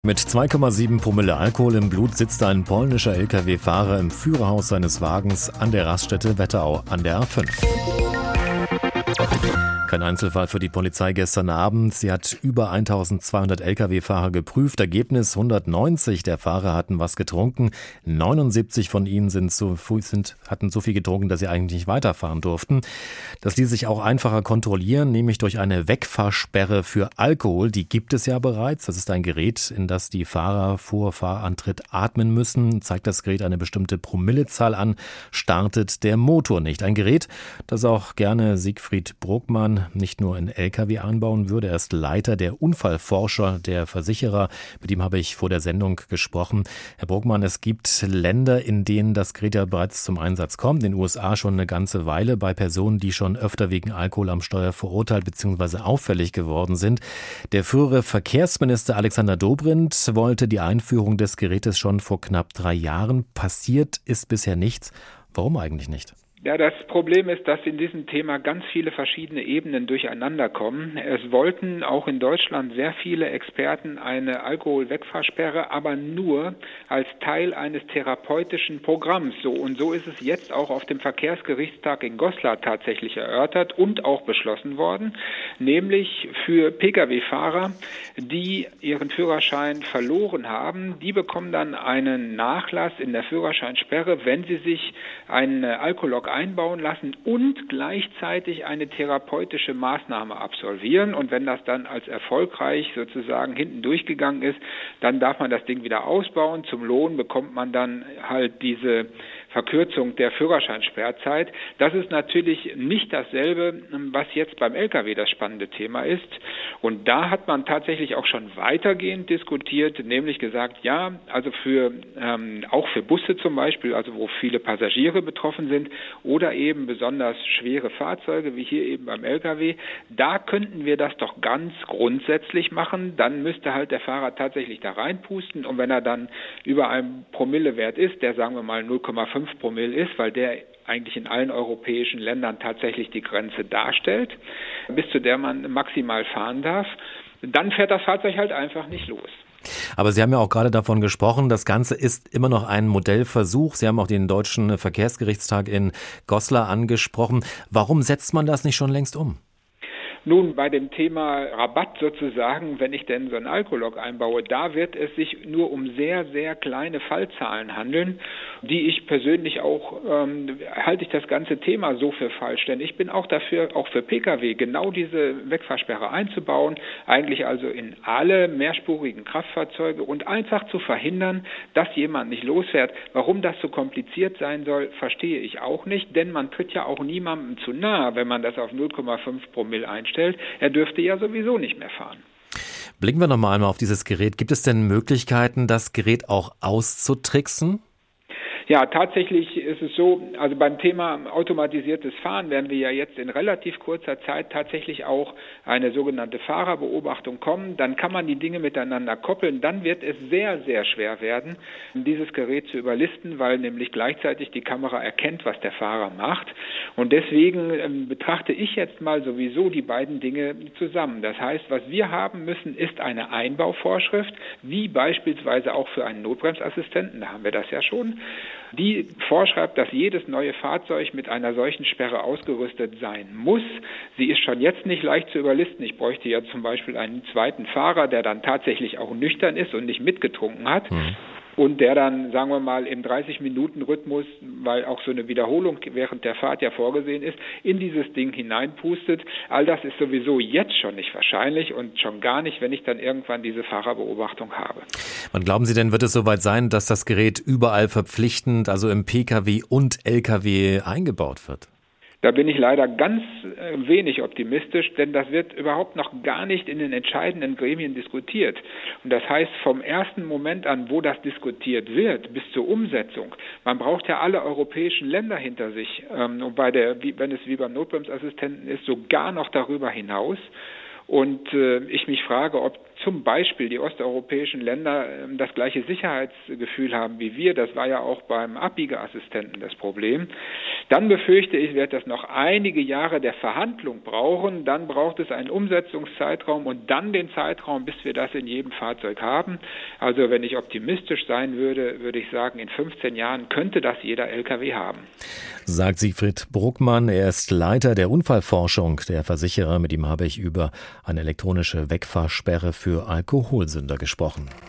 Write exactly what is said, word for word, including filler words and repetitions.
Mit zwei Komma sieben Promille Alkohol im Blut sitzt ein polnischer L K W-Fahrer im Führerhaus seines Wagens an der Raststätte Wetterau an der A fünf. Kein Einzelfall für die Polizei gestern Abend. Sie hat über eintausendzweihundert L K W-Fahrer geprüft. Ergebnis: hundertneunzig der Fahrer hatten was getrunken. neunundsiebzig von ihnen sind so, sind, hatten so viel getrunken, dass sie eigentlich nicht weiterfahren durften. Das ließ sich auch einfacher kontrollieren, nämlich durch eine Wegfahrsperre für Alkohol. Die gibt es ja bereits. Das ist ein Gerät, in das die Fahrer vor Fahrantritt atmen müssen. Zeigt das Gerät eine bestimmte Promillezahl an, startet der Motor nicht. Ein Gerät, das auch gerne Siegfried Brogmann nicht nur in L K W einbauen würde. Er ist Leiter der Unfallforscher der Versicherer. Mit ihm habe ich vor der Sendung gesprochen. Herr Brogmann, es gibt Länder, in denen das Gerät ja bereits zum Einsatz kommt. In den U S A schon eine ganze Weile bei Personen, die schon öfter wegen Alkohol am Steuer verurteilt bzw. auffällig geworden sind. Der frühere Verkehrsminister Alexander Dobrindt wollte die Einführung des Gerätes schon vor knapp drei Jahren. Passiert ist bisher nichts. Warum eigentlich nicht? Ja, das Problem ist, dass in diesem Thema ganz viele verschiedene Ebenen durcheinander kommen. Es wollten auch in Deutschland sehr viele Experten eine Alkoholwegfahrsperre, aber nur als Teil eines therapeutischen Programms. So und so ist es jetzt auch auf dem Verkehrsgerichtstag in Goslar tatsächlich erörtert und auch beschlossen worden, nämlich für P K W-Fahrer, die ihren Führerschein verloren haben. Die bekommen dann einen Nachlass in der Führerscheinsperre, wenn sie sich einen Alkolog einbauen lassen und gleichzeitig eine therapeutische Maßnahme absolvieren. Und wenn das dann als erfolgreich sozusagen hinten durchgegangen ist, dann darf man das Ding wieder ausbauen. Zum Lohn bekommt man dann halt diese Verkürzung der Führerscheinsperrzeit. Das ist natürlich nicht dasselbe, was jetzt beim L K W das spannende Thema ist. Und da hat man tatsächlich auch schon weitergehend diskutiert, nämlich gesagt, ja, also für ähm, auch für Busse zum Beispiel, also wo viele Passagiere betroffen sind oder eben besonders schwere Fahrzeuge, wie hier eben beim L K W, da könnten wir das doch ganz grundsätzlich machen. Dann müsste halt der Fahrer tatsächlich da reinpusten und wenn er dann über einem Promillewert ist, der sagen wir mal null Komma fünf Promille ist, weil der eigentlich in allen europäischen Ländern tatsächlich die Grenze darstellt, bis zu der man maximal fahren darf, dann fährt das Fahrzeug halt einfach nicht los. Aber Sie haben ja auch gerade davon gesprochen, das Ganze ist immer noch ein Modellversuch. Sie haben auch den Deutschen Verkehrsgerichtstag in Goslar angesprochen. Warum setzt man das nicht schon längst um? Nun, bei dem Thema Rabatt sozusagen, wenn ich denn so einen Alkolog einbaue, da wird es sich nur um sehr, sehr kleine Fallzahlen handeln, die ich persönlich auch, ähm, halte ich das ganze Thema so für falsch, denn ich bin auch dafür, auch für P K W, genau diese Wegfahrsperre einzubauen, eigentlich also in alle mehrspurigen Kraftfahrzeuge und einfach zu verhindern, dass jemand nicht losfährt. Warum das so kompliziert sein soll, verstehe ich auch nicht, denn man tritt ja auch niemandem zu nahe, wenn man das auf null Komma fünf Promille einstellt. Er dürfte ja sowieso nicht mehr fahren. Blicken wir noch mal einmal auf dieses Gerät. Gibt es denn Möglichkeiten, das Gerät auch auszutricksen? Ja, tatsächlich ist es so, also beim Thema automatisiertes Fahren werden wir ja jetzt in relativ kurzer Zeit tatsächlich auch eine sogenannte Fahrerbeobachtung kommen. Dann kann man die Dinge miteinander koppeln. Dann wird es sehr, sehr schwer werden, dieses Gerät zu überlisten, weil nämlich gleichzeitig die Kamera erkennt, was der Fahrer macht. Und deswegen ähm, betrachte ich jetzt mal sowieso die beiden Dinge zusammen. Das heißt, was wir haben müssen, ist eine Einbauvorschrift, wie beispielsweise auch für einen Notbremsassistenten, da haben wir das ja schon, die vorschreibt, dass jedes neue Fahrzeug mit einer solchen Sperre ausgerüstet sein muss. Sie ist schon jetzt nicht leicht zu überlisten. Ich bräuchte ja zum Beispiel einen zweiten Fahrer, der dann tatsächlich auch nüchtern ist und nicht mitgetrunken hat. Mhm. Und der dann, sagen wir mal, im dreißig-Minuten-Rhythmus, weil auch so eine Wiederholung während der Fahrt ja vorgesehen ist, in dieses Ding hineinpustet. All das ist sowieso jetzt schon nicht wahrscheinlich und schon gar nicht, wenn ich dann irgendwann diese Fahrerbeobachtung habe. Wann glauben Sie denn, wird es soweit sein, dass das Gerät überall verpflichtend, also im P K W und L K W eingebaut wird? Da bin ich leider ganz äh, wenig optimistisch, denn das wird überhaupt noch gar nicht in den entscheidenden Gremien diskutiert. Und das heißt, vom ersten Moment an, wo das diskutiert wird, bis zur Umsetzung, man braucht ja alle europäischen Länder hinter sich. Ähm, und bei der, wie, wenn es wie beim Notbremsassistenten ist, sogar noch darüber hinaus. Und äh, ich mich frage, ob zum Beispiel die osteuropäischen Länder das gleiche Sicherheitsgefühl haben wie wir, das war ja auch beim Abbiegeassistenten das Problem, dann befürchte ich, wird das noch einige Jahre der Verhandlung brauchen. Dann braucht es einen Umsetzungszeitraum und dann den Zeitraum, bis wir das in jedem Fahrzeug haben. Also wenn ich optimistisch sein würde, würde ich sagen, in fünfzehn Jahren könnte das jeder L K W haben. Sagt Siegfried Bruckmann, er ist Leiter der Unfallforschung der Versicherer. Mit ihm habe ich über eine elektronische Wegfahrsperre für Alkoholsünder gesprochen.